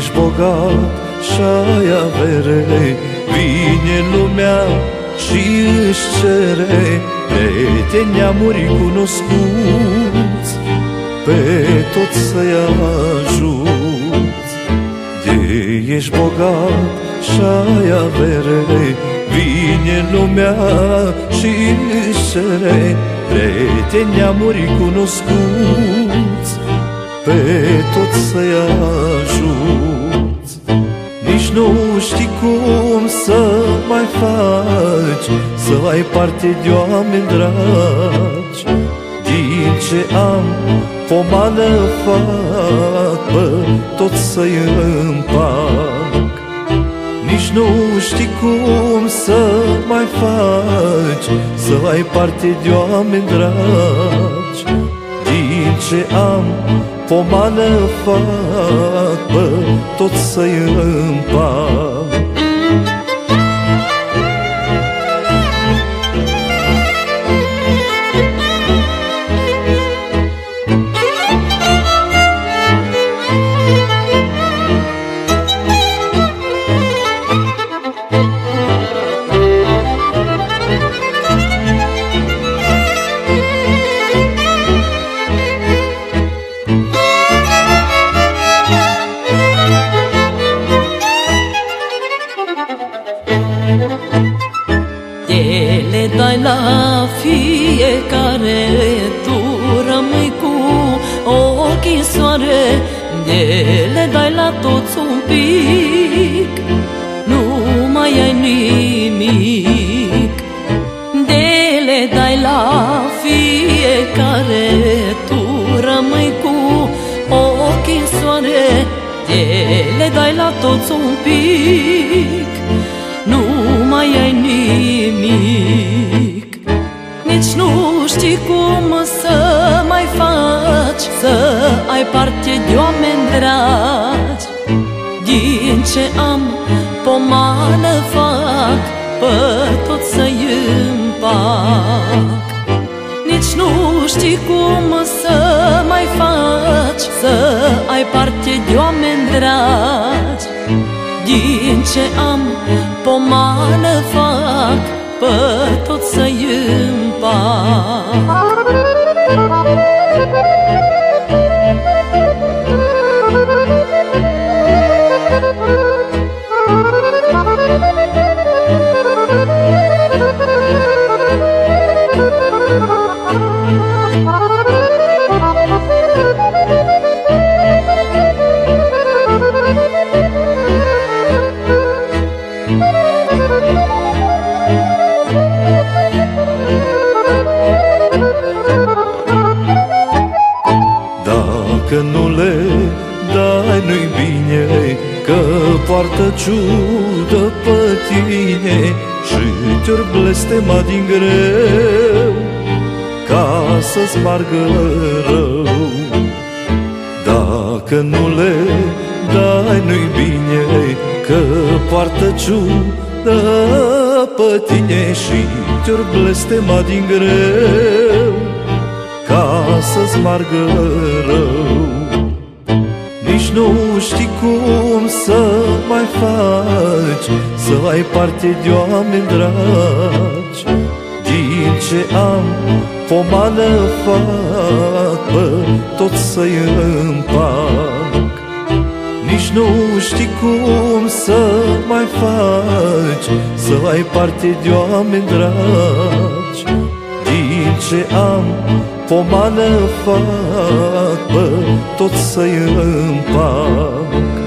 ești bogat și-ai avere, vine lumea și își cere prieteni, neamuri cunoscuți, pe toți să-i ajuți. De ești bogat și-ai avere, vine lumea și își cere prieteni, neamuri cunoscuți, pe toți să-i ajuți. Nici nu știi cum să mai faci, să ai parte de oameni dragi. Din ce am pomană fac, pe toți să-i împac. Nici nu știi cum să mai faci, să ai parte de oameni dragi. Din ce am pomană fac, pe toți să-i împac. Le dai la fiecare, tu rămâi cu ochii în soare. Le dai la toți un pic, nu mai ai nimic. Le dai la fiecare, tu rămâi cu ochii în soare. Le dai la toți un pic, nu mai ai nimic. Nici nu știi cum să mai faci, să ai parte de oameni dragi. Din ce am pomană fac, pe toți să-i împac. Nici nu știi cum să mai faci, să ai parte de oameni dragi. Din ce am pomană fac, pe toți să-i împac. Dacă nu le dai, nu-i bine, că poartă ciudă pe tine și te-or blestema din greu, ca să-ți spargă rău. Dacă nu le dai, nu-i bine, că poartă ciudă pe tine și te-or blestema din greu, ca să-ți spargă rău. Nici nu știi cum să mai faci, să ai parte de oameni dragi. Din ce am pomană fac, pe toți să-i împac. Nici nu știi cum să mai faci, să ai parte de oameni dragi. Din ce am pomană fac, pe toți să-i împac.